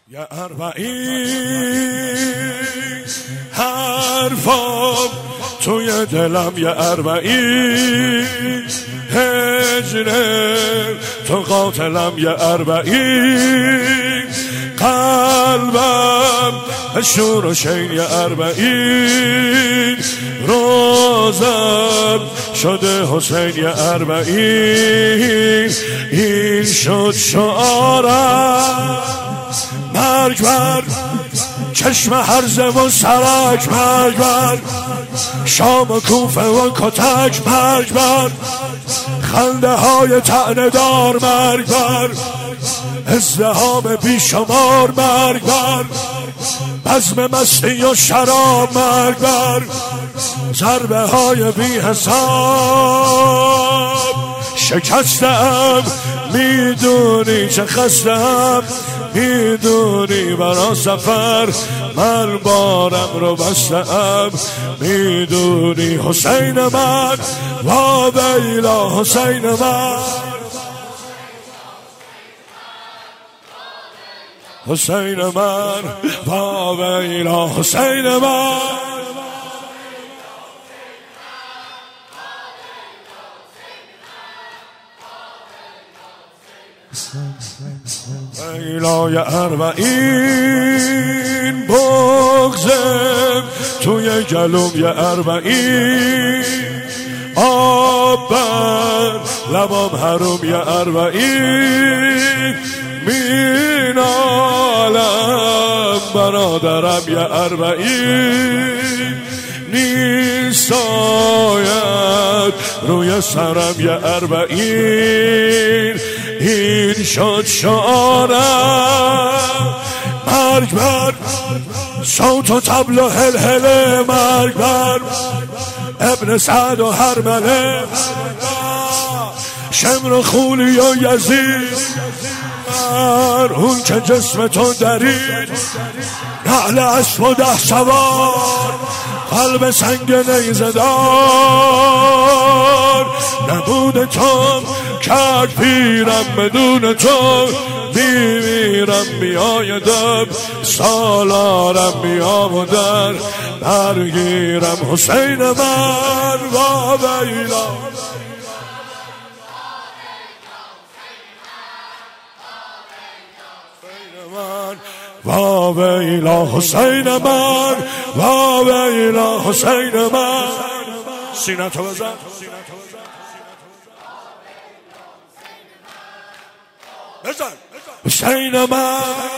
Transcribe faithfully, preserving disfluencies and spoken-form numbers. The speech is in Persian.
یه اربعین حرفام توی دلم، یه اربعین هجره تو قاتلم، یه اربعین قلبم شور و شین، یه اربعین روزم شده حسین، یه اربعین این شد شعارم. مرگ بر چشم هرزه و سرک، مرگ بر شام و کوفه و کتک، مرگ بر خنده های طعنه دار، مرگ بر ازدحام بیشمار، مرگ بر بزم مستی و شراب، مرگ بر ضربه های بی حساب. شکستم میدونی چه خستم، میدونی برا سفر من بارم رو بستم، میدونی حسین من وا ویلا حسین من، حسین من وا ویلا حسین من. ویلای اربعین بغزم توی گلوم، یه اربعین آب بر لبام حروم، یه اربعین مینالم برادرم، یه اربعین نیستاید روی سرم، یه اربعین این شد شعارم. مرگ بر صوت و طبل و هلهله، مرگ بر ابن سعد و هرمله، شمر و خولی و یزید، بر اون که جسم تو درید، نعل اسب و ده سوار، قلب سنگ نیزه دار. نبود تو کرد پیرم، بدون تو میمیرم، میآیدم سالارم میام و در برگیرم حسین من وا ویلا. وا ویلا حسین من وا ویلا حسین من. سینه تو بزن، بزن حسین من.